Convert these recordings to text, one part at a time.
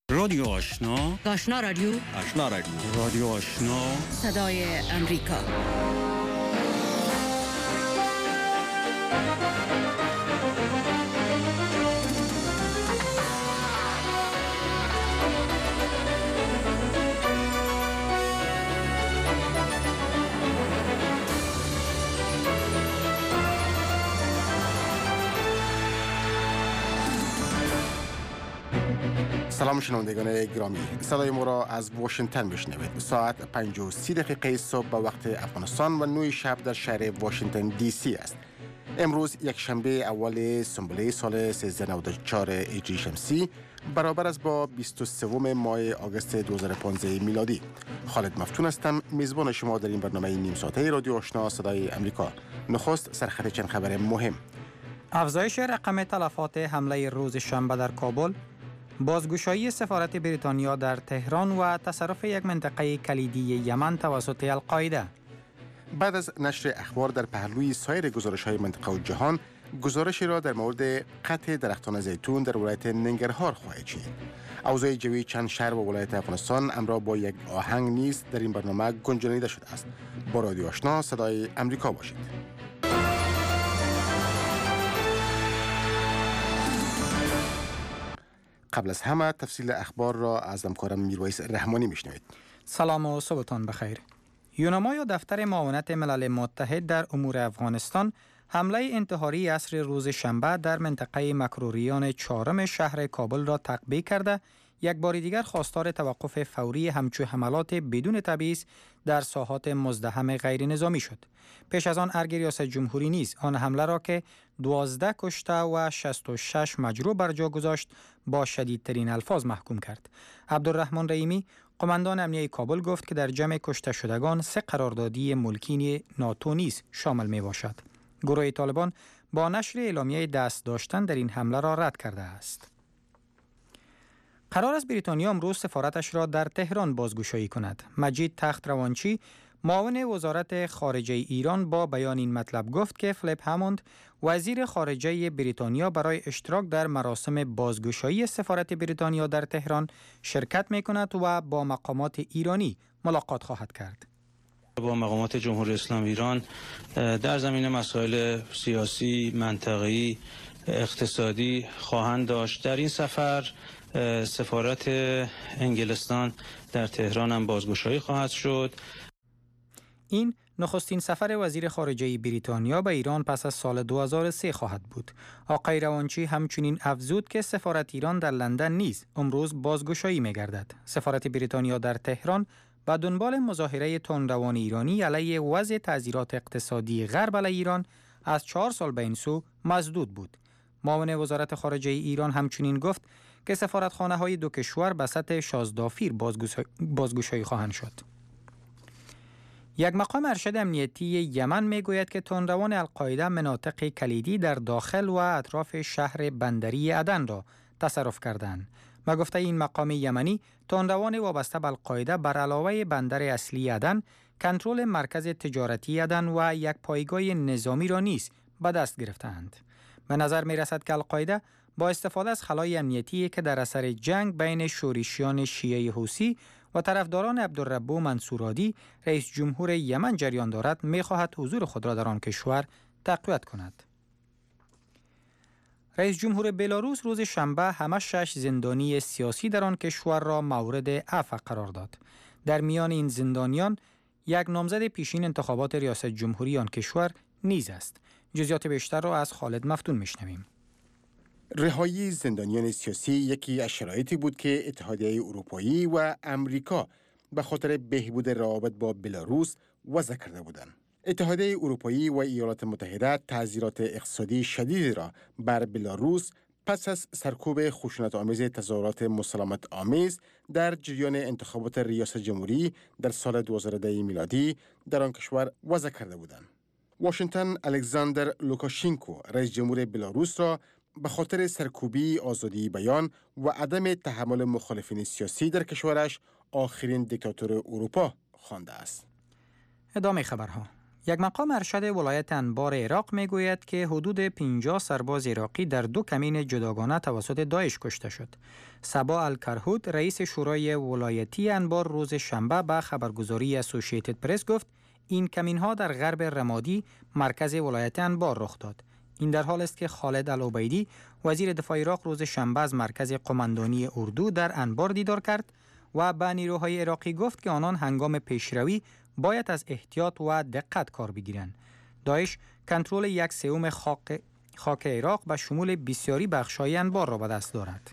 رادیو آشنا، آشنا رادیو، آشنا رادیو، رادیو آشنا، صدای امریکا. سلام شنوندگان گرامی، صدای ما را از واشنگتن میشنوید. ساعت 5:30 صبح به وقت افغانستان و 9 شب در شهر واشنگتن دی سی است. امروز یک شنبه اول سنبله سال 1394 هجری شمسی برابر است با 23 ماه آگوست 2015 میلادی. خالد مفتون هستم، میزبان شما در این برنامه نیم ساعته رادیو آشنا صدای امریکا. نخست سرخط چند خبر مهم. افزایش رقم تلفات حمله روز شنبه در کابل، بازگشایی سفارت بریتانیا در تهران و تصرف یک منطقه کلیدی یمن توسط القاعده. بعد از نشر اخبار در پهلوی سایر گزارش‌های منطقه و جهان، گزارشی را در مورد قطع درختان زیتون در ولایت ننگرهار خواهید شنید. اوضاع جوی چند شهر و ولایت افغانستان همراه با یک آهنگ نیز در این برنامه گنجانیده شده است. با رادیو آشنا صدای امریکا باشید. قبل از همه تفصیل اخبار را از همکارم میرویس رحمانی میشنوید. سلام و صبحتان بخیر. یونما یا دفتر معاونت ملل متحد در امور افغانستان حمله انتحاری عصر روز شنبه در منطقه مکروریان 4 شهر کابل را تعقیب کرده، یک بار دیگر خواستار توقف فوری همچون حملات بدون تبعیض در ساحات مزدحم غیر نظامی شد. پیش از آن ارگ ریاست جمهوری نیز آن حمله را که 12 کشته و 66 مجروح بر جا گذاشت با شدیدترین الفاظ محکوم کرد. عبدالرحمن رحیمی قماندان امنیه کابل گفت که در جمع کشته شدگان 3 قراردادی ملکی ناتو نیز شامل می باشد. گروه طالبان با نشر اعلامیه دست داشتن در این حمله را رد کرده است. قرار است بریتانیا امروز سفارتش را در تهران بازگشایی کند. مجید تخت روانچی معاون وزارت خارجه ایران با بیان این مطلب گفت که فلیپ هموند وزیر خارجه بریتانیا برای اشتراک در مراسم بازگشایی سفارت بریتانیا در تهران شرکت می کند و با مقامات ایرانی ملاقات خواهد کرد. با مقامات جمهوری اسلامی ایران در زمینه مسائل سیاسی، منطقه‌ای، اقتصادی خواهند داشت. در این سفر سفارت انگلستان در تهران هم بازگشایی خواهد شد. این نخستین سفر وزیر خارجه بریتانیا به ایران پس از سال 2003 خواهد بود. آقای روانچی همچنین افزود که سفارت ایران در لندن نیز امروز بازگشایی می‌گردد. سفارت بریتانیا در تهران به دنبال مظاهره تندروان ایرانی علیه وضع تعزیرات اقتصادی غرب علیه ایران از 4 سال به این سو مسدود بود. معاون وزارت خارجه ایران همچنین گفت که سفارتخانه‌های دو کشور به سطح شازدافیر بازگشایی خواهند شد. یک مقام ارشد امنیتی یمن میگوید که تندروان القاعده مناطق کلیدی در داخل و اطراف شهر بندری عدن را تصرف کردند. به گفته این مقام یمنی، تندروان وابسته به القاعده بر علاوه بندر اصلی عدن، کنترل مرکز تجارتی عدن و یک پایگاه نظامی را نیز به دست گرفتند. به نظر می رسد که القاعده با استفاده از خلای امنیتی که در اثر جنگ بین شورشیان شیعه حوثی و طرفداران عبدالربو منصورادی رئیس جمهور یمن جریان دارد می‌خواهد حضور خود را در آن کشور تقویت کند. رئیس جمهور بلاروس روز شنبه همه 6 زندانی سیاسی در آن کشور را مورد عفو قرار داد. در میان این زندانیان یک نامزد پیشین انتخابات ریاست جمهوری آن کشور نیز است. جزئیات بیشتر را از خالد مفتون میشنویم. رهایی زندانیان سیاسی یکی از شرایطی بود که اتحادیه اروپایی و امریکا به خاطر بهبود روابط با بلاروس وضع کرده بودند. اتحادیه اروپایی و ایالات متحده تعزیرات اقتصادی شدیدی را بر بلاروس پس از سرکوب خشونت‌آمیز تظاهرات مسالمت آمیز در جریان انتخابات ریاست جمهوری در سال 2010 میلادی در آن کشور وضع کرده بودند. واشنگتن الکساندر لوکاشنکو رئیس جمهور بلاروس را به خاطر سرکوبی آزادی بیان و عدم تحمل مخالفین سیاسی در کشورش آخرین دیکتاتور اروپا خوانده است. ادامه خبرها. یک مقام ارشد ولایت انبار عراق میگوید که حدود 50 سرباز عراقی در 2 کمین جداگانه توسط داعش کشته شد. صبا الکرهود رئیس شورای ولایتی انبار روز شنبه به خبرگزاری اسوسییتد پرس گفت این کمین‌ها در غرب رمادی مرکز ولایت انبار رخ داد. این در حال است که خالد العبیدی وزیر دفاع عراق روز شنبه از مرکز قماندانی اردو در انبار دیدار کرد و به نیروهای عراقی گفت که آنان هنگام پیشروی باید از احتیاط و دقت کار بگیرند. داعش کنترل 1/3 خاک عراق به شمول بسیاری بخش‌های انبار را به دست دارد.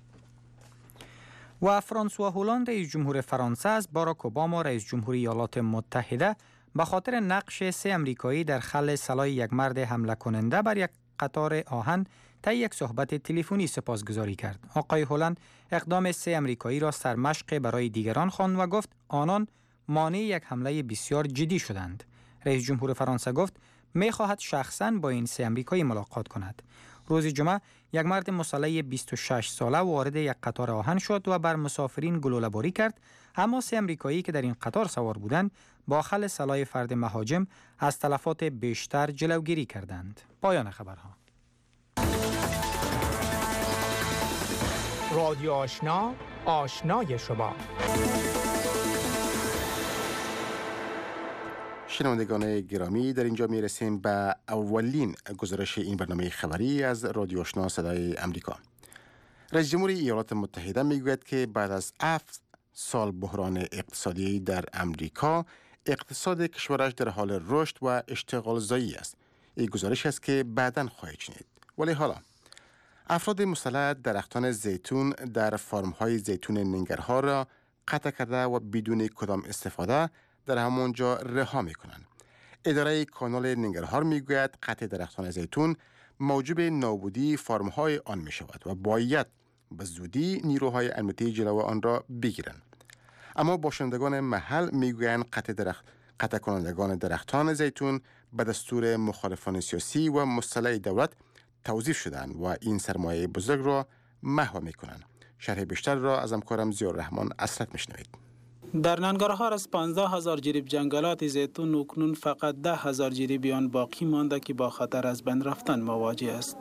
و فرانسوا هولند رئیس جمهور فرانسه از باراک اوباما رئیس جمهور ایالات متحده به خاطر نقش 3 امریکایی در خلع سلاح یک مرد حمله کننده بر یک قطار آهن طی یک صحبت تلفنی سپاسگزاری کرد. آقای هولند اقدام 3 امریکایی را سرمشق برای دیگران خواند و گفت آنان مانع یک حمله بسیار جدی شدند. رئیس جمهور فرانسه گفت می‌خواهد شخصاً با این 3 امریکایی ملاقات کند. روز جمعه یک مرد مسلح 26 ساله وارد یک قطار آهن شد و بر مسافرین گلوله‌باری کرد، اما 3 امریکایی که در این قطار سوار بودند با خلع سلاح فرد مهاجم از تلفات بیشتر جلوگیری کردند. پایان خبرها. رادیو آشنا، آشنای شما. شنوندگان گرامی، در اینجا می رسیم به اولین گزارش این برنامه خبری از رادیو آشنا صدای امریکا. رئیس جمهور ایالات متحده می گوید که بعد از 7 سال بحران اقتصادی در امریکا، اقتصاد کشورش در حال رشد و اشتغال زایی است. این گزارش است که بعداً خواهید شنید. ولی حالا افراد مسلح درختان زیتون در فارم‌های زیتون ننگرهار را قطع کرده و بدون کدام استفاده در همونجا رها می‌کنند. اداره کانال ننگرهار میگوید قطع درختان زیتون موجب نابودی فارم‌های آن می‌شود و باید به زودی نیروهای امنیتی جلو آن را بگیرند. اما باشندگان محل میگویند قطع کنندگان درختان زیتون به دستور مخالفان سیاسی و مسلح دولت توظیف شدند و این سرمایه بزرگ را محو می‌کنند. شرح بیشتر را از همکارم ضیاءالرحمن اسرت می‌شنوید. در ننگرهار از 15,000 جریب جنگلات زیتون اکنون فقط 10,000 جریبی آن باقی مانده که با خطر از بین رفتن مواجه است.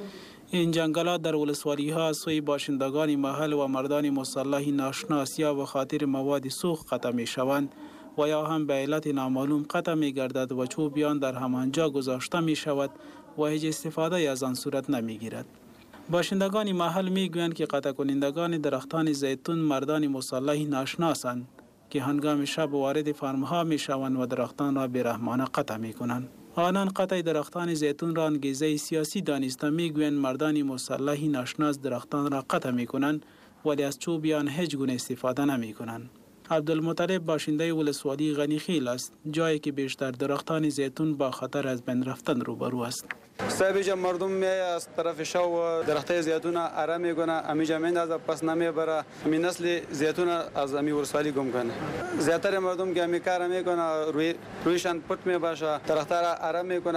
این جنگلات در ولسوالی‌ها از سوی باشندگان محل و مردان مسلح ناشناس یا به خاطر مواد سوخت قطع می‌شوند و یا هم به علت نامعلوم قطع می‌گردد و چوبیان در همانجا گذاشته می‌شود و هیچ استفاده از آن صورت نمی‌گیرد. باشندگان محل می‌گویند که قطع کنندگان درختان زیتون مردان مسلح ناشناسند که هنگام شب وارد فارم‌ها می‌شوند و درختان را بی‌رحمانه قطع می‌کنند. آنان قطع درختان زیتون را انگیزه سیاسی دانسته می‌گویند مردان مسلح ناشناس درختان را قطع می‌کنند ولی از چوبیان هیچ گونه استفاده نمی‌کنند. عبدالمطلب باشنده ولسوالی غنیخیل است، جایی که بیشتر درختان زیتون با خطر از بین رفتن روبرو است. سایبیجا مردم می از طرف شو درخت زیتون اره میکنه، امیجا میند از پس نمیبره، می نسل زیتون از امی ولسوالی گم کنه. زیاتر مردم که می کار میکنه رویشان پت می باشه، درخت را اره میکنه،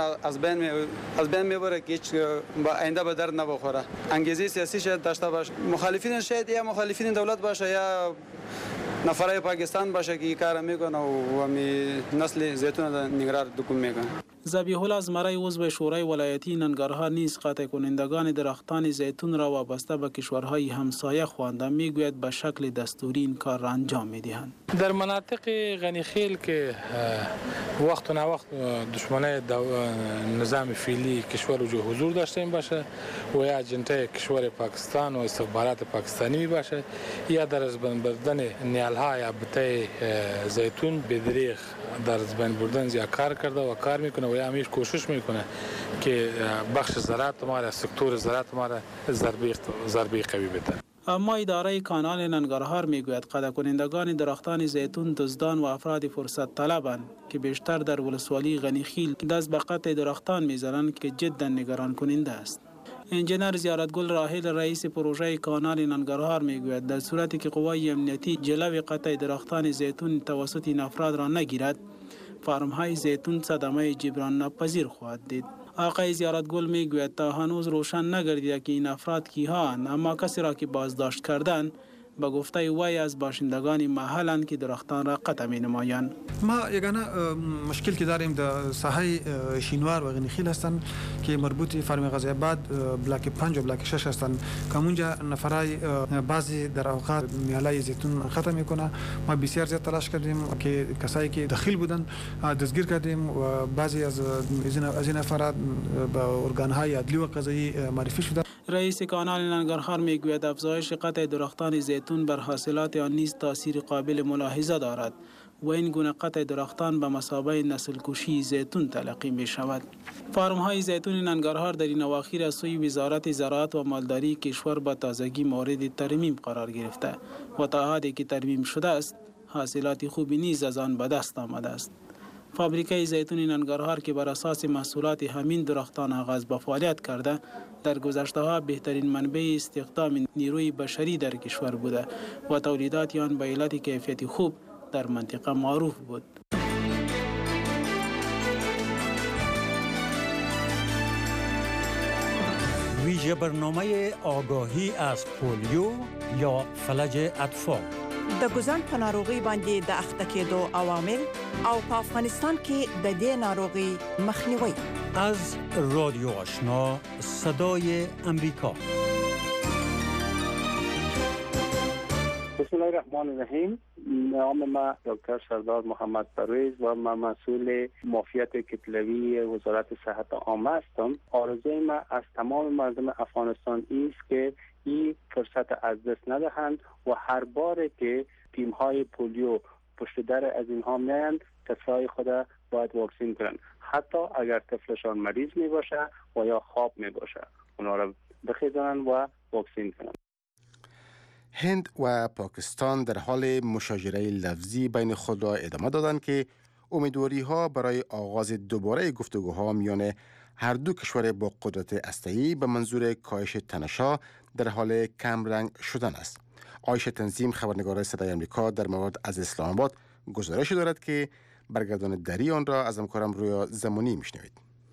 از بین میبره که هیچ با آینده به درد نبخوره. انگیزه سیاسی شاید داشته باشه، مخالفین شاید یا مخالفین دولت باشه یا نفرای پاکستان باشه که کار میکنه و می نسل زیتون نگران دکون میکنه. ذبیح الله از مرای عضو شورای ولایتی ننگرهار نیز قطع کنندگان درختان زیتون را وابسته به کشورهای همسایه خوانده میگوید به شکل دستوری این کار را انجام میدهند. در مناطق غنیخیل که وقت و نه وقت دشمنای نظام فعلی کشور وجود حضور داشته باشه و یا اجنته کشور پاکستان و استخبارات پاکستانی می باشه یا در از بین بردن نیالهای ابته زیتون بدریغ در از بین بردن زیاد کار کرده و کار میکنه و یا همیشه کوشش میکنه که بخش زراعت ما را سکتور زراعت ما را ضربه قوی بده. اما اداره کانال ننگرهار میگوید قطع کنندگان درختان زیتون دزدان و افراد فرصت طلبند که بیشتر در ولسوالی غنیخیل دست به قطع درختان میزنند که جدا نگران کننده است. انجینر زیارتگل راحل رئیس پروژه کانال ننگرهار میگوید در صورتی که قوای امنیتی جلوی قطع درختان زیتون توسط این افراد را نگیرد، فارم‌های زیتون صدمه جبران ناپذیر خواهد دید. آقای زیارتگل میگوید تا هنوز روشن نگردیده که این افراد کی‌هاند، اما کسی را که بازداشت کردند به گفته وی از باشندگان محلند که درختان را قطع می نمایند. ما یگانه مشکل که داریم در ساحه شینوار و غنیخیل هستند که مربوط فرم غازی آباد بلاک 5 و بلاک 6 هستند که اونجا نفرای بعضی در اوقات میوه زیتون قطع میکنه. ما بسیار زیاد تلاش کردیم که کسایی که دخیل بودن دستگیر کردیم و بعضی از این افراد به ارگان‌های عدلی و قضایی معرفی شدند. رئیس کانال ننگرهار میگوید افزایش قطع درختان زیتون بر حاصلات آن نیز تاثیر قابل ملاحظه دارد و این گونه قطع درختان به مثابه نسل کشی زیتون تلقی می شود. فارم های زیتون ننگرهار در این اواخر از سوی وزارت زراعت و مالداری کشور با تازگی مورد ترمیم قرار گرفته و تا حدی که ترمیم شده است حاصلات خوبی نیز از آن به دست آمده است. فابریکه زیتون ننگرهار که بر اساس محصولات همین درختان آغاز به فعالیت کرده در گذشته‌ها بهترین منبع استخدام نیروی بشری در کشور بوده و تولیدات آن به علت کیفیت خوب در منطقه معروف بود. ویژه برنامه آگاهی از پولیو یا فلج اطفال. د ګوزن په ناروغي باندې د اخته کېدو عوامل او په افغانستان کې د دې ناروغي مخنیوي. از رادیو آشنا صدای امریکا. بسم الله الرحمن الرحیم. نام من دکتر سردار محمد پرویز و من مسئول معافیت کتلوی وزارت صحت عامه هستم. آرزوی من از تمام مردم افغانستان است که این فرصت از دست ندهند و هر بار که تیم‌های پولیو پشت در از اینها میاند طفلای خود باید واکسین کنند، حتی اگر طفلشان مریض می باشه و یا خواب می باشه اونا را بخیزانند و واکسین کنند. هند و پاکستان در حال مشاجره لفظی بین خود را ادامه دادند که امیدواری‌ها برای آغاز دوباره گفتگوها میان هر دو کشور با قدرت هسته‌ای به منظور کاهش تنش‌ها در حال کم رنگ شدن است. عایشه تنظیم خبرنگار صدای آمریکا در مورد از اسلام آباد گزارش دارد که برگردان دری آن را از همکارم رویا زمانی میشنوید.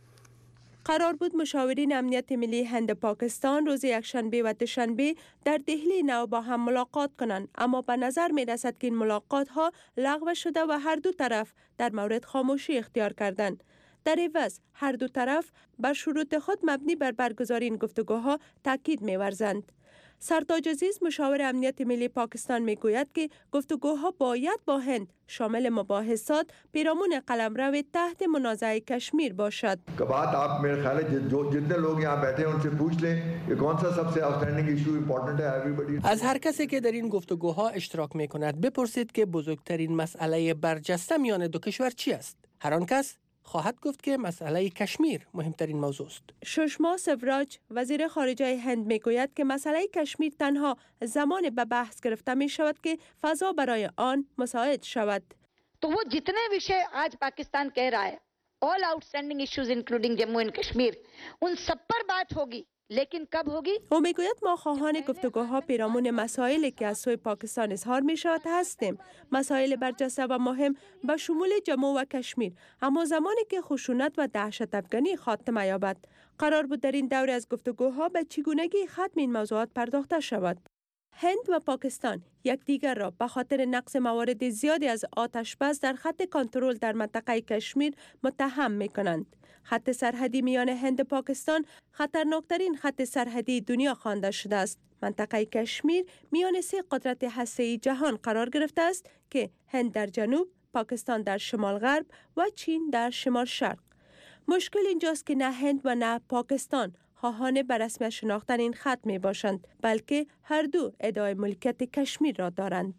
قرار بود مشاورین امنیت ملی هند پاکستان روز یکشنبه و دوشنبه در دهلی نو با هم ملاقات کنند، اما به نظر می رسد که این ملاقات ها لغو شده و هر دو طرف در مورد خاموشی اختیار کردند. در عوض هر دو طرف بر شروط خود مبنی بر برگزاری این گفتگوها تاکید می ورزند. سرتاج عزیز مشاور امنیت ملی پاکستان می گوید که گفتگوها باید با هند شامل مباحثات پیرامون قلمرو تحت منازعه کشمیر باشد. बात आप मेरे ख्याल है जितने लोग यहाँ बैठे हैं उनसे पूछ लें कि कौन सा सबसे आउटस्टैंडिंग इशू इम्पोर्टेंट है एवरीबॉडी. از هر کسی که در این گفتگوها اشتراک می کند بپرسید که بزرگترین مسئله برجسته میان دو کشور چی است. هر آن کس خواهد گفت که مسئله کشمیر مهمترین موضوع است. سشما سوراج وزیر خارجه هند میگوید که مسئله کشمیر تنها زمان به بحث گرفته می شود که فضا برای آن مساعد شود. तो वो जितने विषय आज पाकिस्तान कह रहा है, all outstanding issues including Jammu and Kashmir, उन सब पर बात होगी. لیکن کب होगी؟ او میگوید ما خواهان گفتگوها پیرامون مسائلی که از سوی پاکستان اظهار می شود هستیم. مسائل برجسته و مهم به شمول جموں و کشمیر، اما زمانی که خشونت و دهشت افغانی خاتمه یابد. قرار بود در این دوره از گفتگوها به چگونگی ختم این موضوعات پرداخته شود. هند و پاکستان یکدیگر را به خاطر نقض موارد زیادی از آتش‌بس در خط کنترل در منطقه کشمیر متهم می‌کنند. خط سرحدی میان هند و پاکستان خطرناکترین خط سرحدی دنیا خوانده شده است. منطقه کشمیر میان سه قدرت هسته‌ای جهان قرار گرفته است که هند در جنوب، پاکستان در شمال غرب و چین در شمال شرق. مشکل اینجاست که نه هند و نه پاکستان خواهان به رسمیت شناختن این خط می باشند، بلکه هر دو ادعای ملکیت کشمیر را دارند.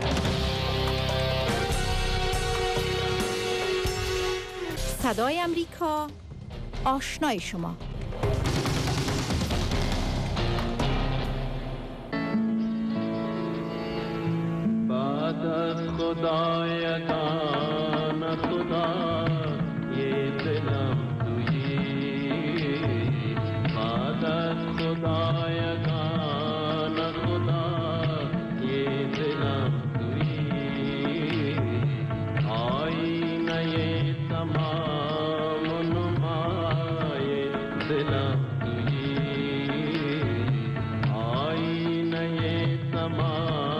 صدای امریکا، آشنای شما. بعد از خدایگان خدا یه دلم خدایگان خدا یہ دلم تویی آئینه تمام نمای دلم تویی آئینه تمام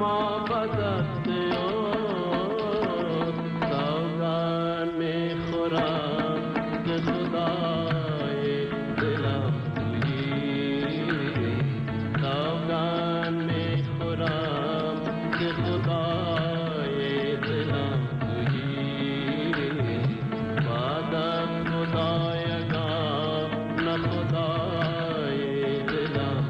اما بدست اوست سوگن میخورم که خدای دلم تویی سوگن میخورم که خدای دلم تویی بعد از خدایگان نه خدای دلم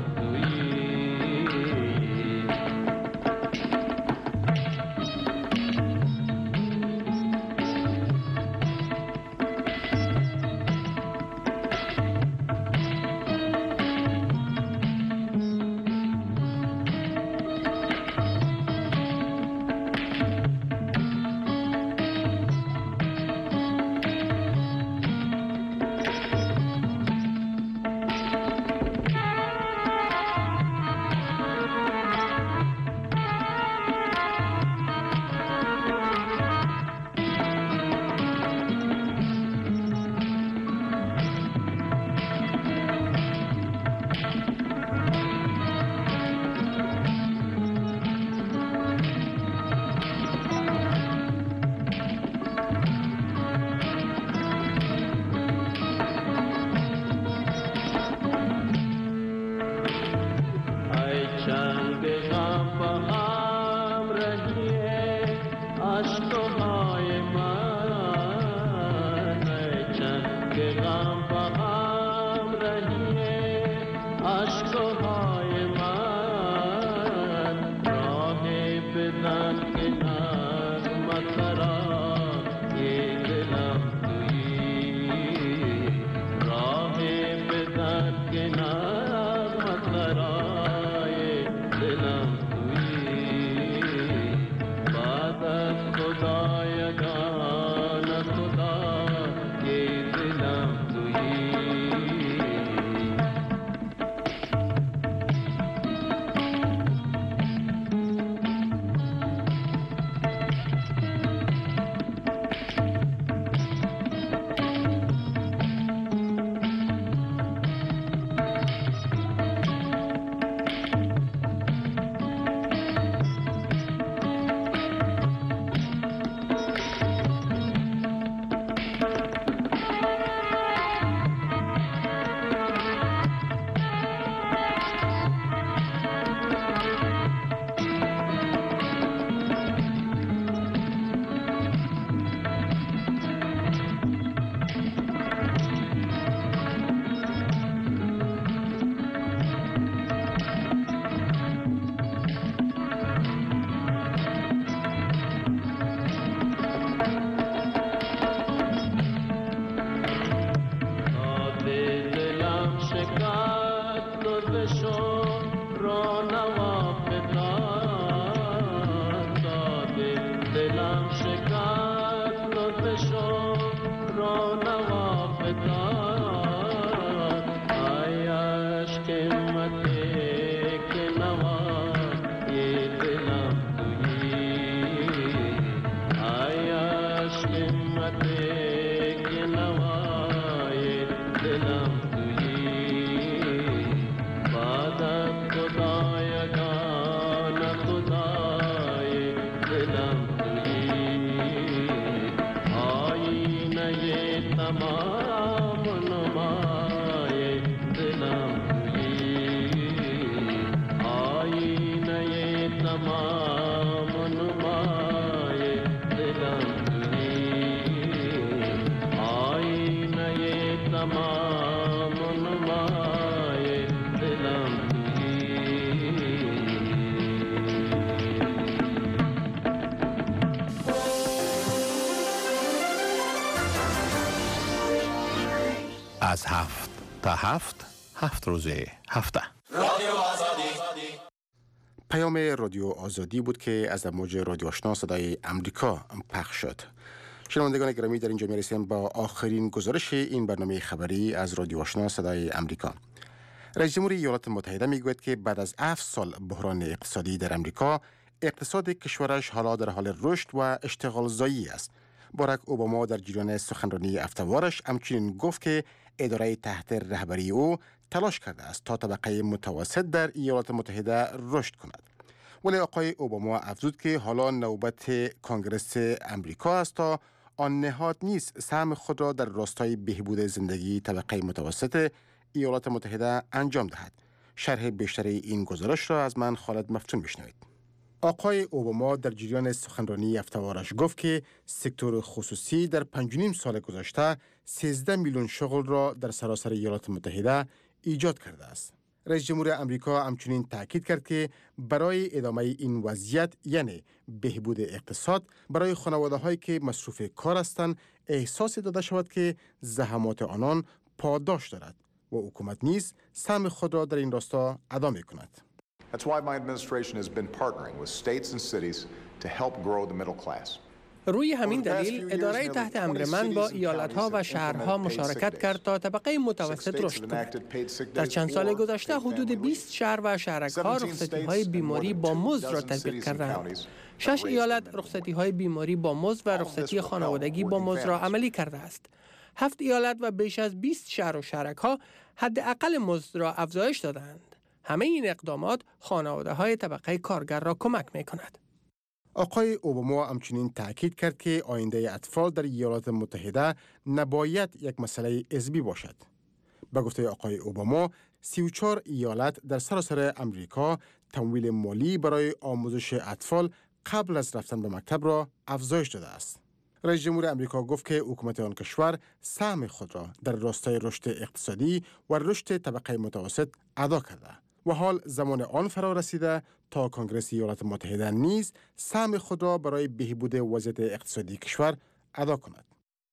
از 7 تا 7 روز هفته. رادیو آزادی. پیام رادیو آزادی بود که از موج رادیو آشنا صدای امریکا پخش شد. شنوندگان گرامی، در اینجا میرسیم با آخرین گزارش این برنامه خبری از رادیو آشنا صدای امریکا. رئیس جمهوری ایالات متحده میگوید که بعد از 7 سال بحران اقتصادی در امریکا، اقتصاد کشورش حالا در حال رشد و اشتغال زایی است. باراک اوباما در جریان سخنرانی هفته‌وارش همچنین گفت که اداره تحت رهبری او تلاش کرده است تا طبقه متوسط در ایالات متحده رشد کند. ولی آقای اوباما افزود که حالا نوبت کنگرس امریکا است تا آن نهاد نیست سهم خود را در راستای بهبود زندگی طبقه متوسط ایالات متحده انجام دهد. شرح بیشتر این گزارش را از من خالد مفتون بشنوید. آقای اوباما در جریان سخنرانی هفته‌وارش گفت که سکتور خصوصی در 5.5 سال گذشته 13 میلیون شغل را در سراسر ایالات متحده ایجاد کرده است. رئیس جمهور امریکا همچنین تاکید کرد که برای ادامه این وضعیت یعنی بهبود اقتصاد برای خانواده‌هایی که مصروف کار هستند احساس داده شود که زحمات آنان پاداش دارد و حکومت نیز سهم خود را در این راستا ادا می‌کند. That's why my administration has been partnering with states and cities to help grow the middle class. روی همین دلیل اداره تحت امر من با ایالت‌ها و شهرها مشارکت کرد تا طبقه متوسط رشد کند. در چند سال گذشته حدود 20 شهر و شهرک‌ها رخصتی‌های بیماری با مزد را تطبیق کردند. 6 ایالت رخصتی‌های بیماری با مزد و رخصتی خانوادگی با مزد را عملی کرده است. 7 ایالت و بیش از 20 شهر و شهرک‌ها حداقل مزد را افزایش دادند. همه این اقدامات خانواده‌های طبقه کارگر را کمک می‌کند. آقای اوباما همچنین تاکید کرد که آینده اطفال در ایالات متحده نباید یک مسئله حزبی باشد. به گفته آقای اوباما، 34 ایالت در سراسر امریکا تمویل مالی برای آموزش اطفال قبل از رفتن به مکتب را افزایش داده است. رئیس جمهور امریکا گفت که حکومت آن کشور سهم خود را در راستای رشد اقتصادی و رشد طبقه متوسط ادا کرده و حال زمان آن فرا رسیده تا کنگرس ایالات متحده نیز سهم خود را برای بهبود وضعیت اقتصادی کشور ادا کند.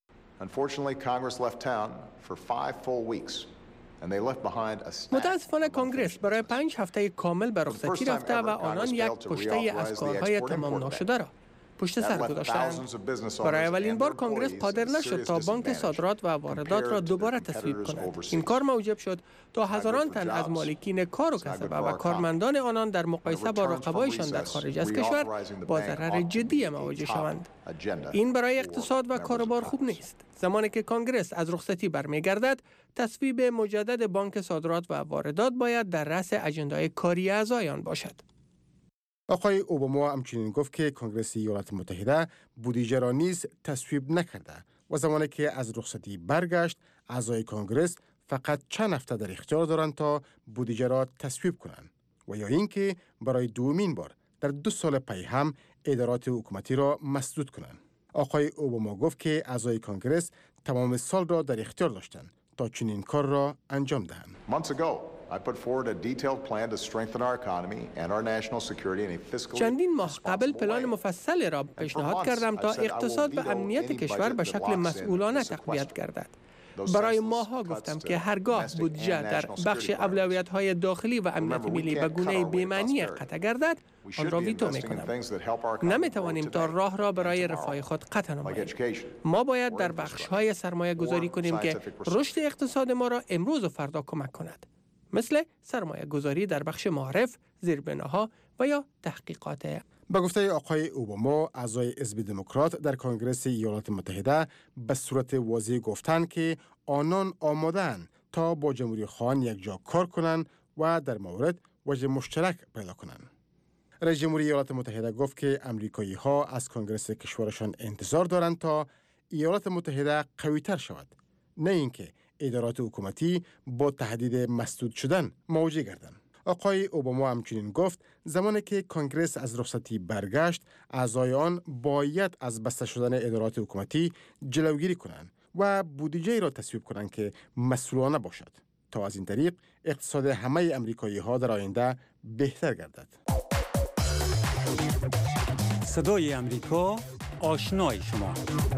متاسفانه کنگرس برای 5 هفته کامل به رخصتی رفته و آنان یک پشته از کارهای تمام ناشده را پشت سر گذاشتند. برای اولین بار کنگرس قادر نشد تا بانک صادرات و واردات را دوباره تصویب کند. این کار موجب شد تا هزاران تن از مالکین کار و کسبه و کارمندان آنان در مقایسه با رقبایشان در خارج از کشور با ضرر جدی مواجه شوند. این برای اقتصاد و کاروبار خوب نیست. زمانی که کنگرس از رخصتی برمیگردد، تصویب مجدد بانک صادرات و واردات باید در رأس اجندای کاری اعضایان باشد. آقای اوباما همچنین گفت که کنگرس ایالات متحده بودجه را نیز تصویب نکرده و زمانی که از رخصتی برگشت، اعضای کنگرس فقط چند هفته در اختیار دارند تا بودجه را تصویب کنند و یا اینکه برای دومین بار در 2 سال پی هم ادارات حکومتی را مسدود کنند. آقای اوباما گفت که اعضای کنگرس تمام سال را در اختیار داشتند تا چنین کار را انجام دهند. چندین ماه قبل پلان مفصل را پیشنهاد کردم تا اقتصاد و امنیت کشور به شکل مسئولانه تقویت گردد. برای ماها گفتم که هرگاه بودجه در بخش اولویت‌های داخلی و امنیت ملی به گونه بی‌معنی قطع گردد، آن را ویتو می‌کنم. نمی‌توانیم تا راه را برای رفاه خود قطع نماییم. ما باید در بخش‌های سرمایه گذاری کنیم که رشد اقتصاد ما را امروز و فردا کمک کند، مثل سرمایه گذاری در بخش معارف، زیربناها و یا تحقیقات. به گفته آقای اوباما، اعضای حزب دموکرات در کنگرس ایالات متحده به صورت واضح گفتند که آنان آماده‌اند تا با جمهوری خواهان یک جا کار کنند و در مورد وجه مشترک پیدا کنند. رئیس جمهور ایالات متحده گفت که امریکایی‌ها از کنگرس کشورشان انتظار دارند تا ایالات متحده قوی‌تر شود، نه اینکه ادارات حکومتی با تهدید مسدود شدن مواجه گردند. آقای اوباما همچنین گفت زمانی که کنگرس از رخصتی برگشت، اعضای آن باید از بسته شدن ادارات حکومتی جلوگیری کنند و بودجه را تصویب کنند که مسئولانه باشد تا از این طریق اقتصاد همه امریکایی‌ها در آینده بهتر گردد. صدای امریکا، آشنای شما.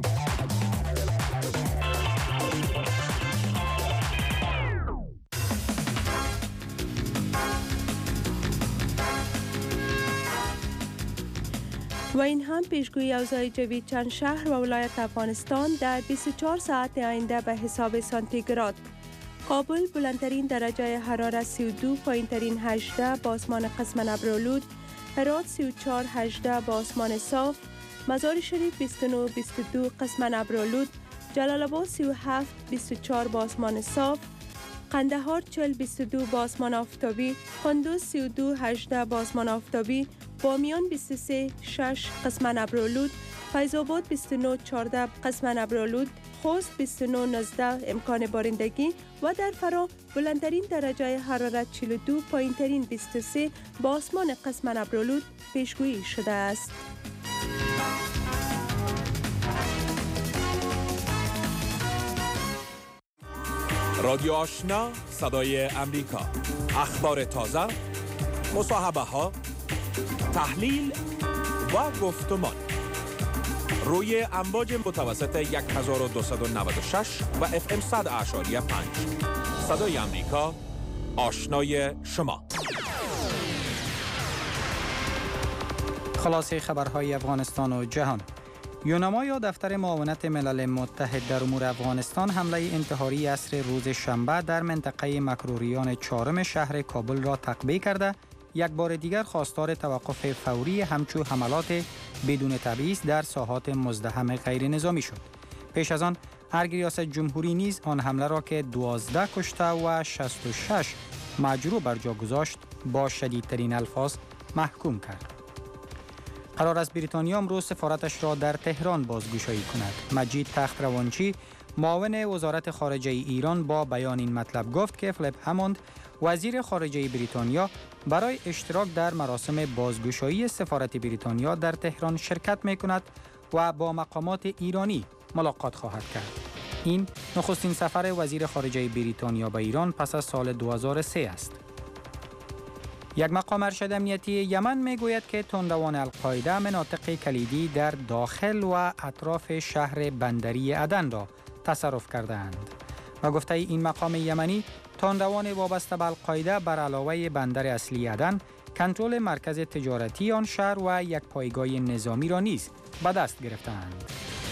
و این هم پیشگویی اوضاع جوی چند شهر و ولایت افغانستان در 24 ساعت آینده به حساب سانتیگراد. کابل بلندترین درجه حرارت 32، پایینترین 18 با آسمان قسماً ابرآلود، هرات 34 18 با آسمان صاف، مزار شریف 29 22 قسماً ابرآلود، جلال آباد 37 24 با آسمان صاف، قندهار 40 22 با آسمان آفتابی، کندوز 32 18 با آسمان آفتابی، بامیان 23 6 قسم ابرآلود، فیض آباد 29 14 قسم ابرآلود، خوست 29 19 امکان بارندگی و در فرا بلندترین درجه حرارت 42 پایینترین 23 با آسمان قسم ابرآلود پیشگویی شده است. رادیو آشنا صدای امریکا، اخبار تازه، مصاحبه ها، تحلیل و گفتمان روی امواج متوسط 1296 و FM 100.5 صدای امریکا، آشنای شما. خلاصه خبرهای افغانستان و جهان. یونما یا دفتر معاونت ملل متحد در امور افغانستان حمله انتحاری عصر روز شنبه در منطقه مکروریان 4 شهر کابل را تقبیه کرده، یک بار دیگر خواستار توقف فوری همچو حملات بدون تبعیض در ساحات مزدحم غیر نظامی شد. پیش از آن ارگ ریاست جمهوری نیز آن حمله را که 12 کشته و 66 مجروح بر جا گذاشت با شدیدترین الفاظ محکوم کرد. قرار است بریتانیا امروز سفارتش را در تهران بازگشایی کند. مجید تخت روانچی معاون وزارت خارجه ایران با بیان این مطلب گفت که فلیپ هموند وزیر خارجه بریتانیا برای اشتراک در مراسم بازگشایی سفارت بریتانیا در تهران شرکت می کند و با مقامات ایرانی ملاقات خواهد کرد. این نخستین سفر وزیر خارجه بریتانیا به ایران پس از سال 2003 است. یک مقام ارشد امنیتی یمن می گوید که تندروان القاعده مناطق کلیدی در داخل و اطراف شهر بندری عدن را تصرف کردند و گفته این مقام یمنی تندروان وابسته به القاعده بر علاوه بندر اصلی عدن کنترل مرکز تجارتی آن شهر و یک پایگاه نظامی را نیز به دست گرفتند.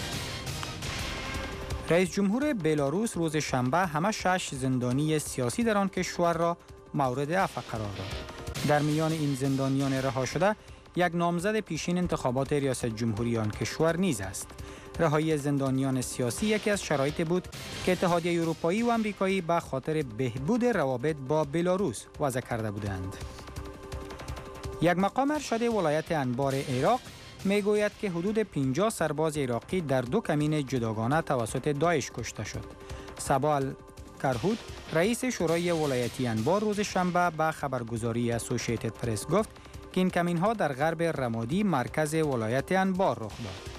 رئیس جمهور بلاروس روز شنبه همه 6 زندانی سیاسی در آن کشور را مورد عفو قرار داد. در میان این زندانیان رها شده یک نامزد پیشین انتخابات ریاست جمهوری آن کشور نیز است. رهایی زندانیان سیاسی یکی از شرایط بود که اتحادیه اروپایی و آمریکایی به خاطر بهبود روابط با بلاروس وضع کرده بودند. یک مقام ارشد ولایت انبار عراق میگوید که حدود 50 سرباز عراقی در 2 کمین جداگانه توسط داعش کشته شد. صبا الکرهود رئیس شورای ولایتی انبار روز شنبه به خبرگزاری اسوسییتد پرس گفت که این کمین‌ها در غرب رمادی مرکز ولایت انبار رخ داد.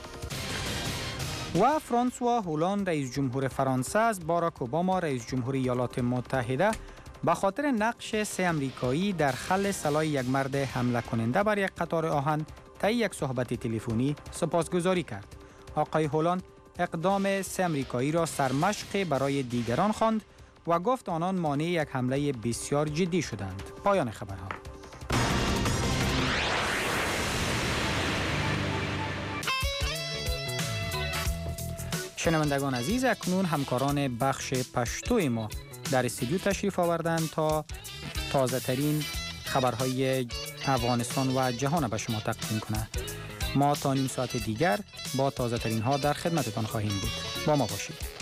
و فرانسوا هولان رئیس جمهور فرانسه از باراک اوباما رئیس جمهور ایالات متحده به خاطر نقش 3 آمریکایی در خل سلاح یک مرد حمله کننده بر یک قطار آهن طی یک صحبت تلفنی سپاسگزاری کرد. آقای هولان اقدام 3 آمریکایی را سرمشق برای دیگران خواند و گفت آنان مانع یک حمله بسیار جدی شدند. پایان خبرها. شنوندگان عزیز، اکنون همکاران بخش پشتو ما در استودیو تشریف آوردند تا تازه ترین خبرهای افغانستان و جهان به شما تقدیم کنند. ما تا نیم ساعت دیگر با تازه ترین ها در خدمتتان خواهیم بود. با ما باشید.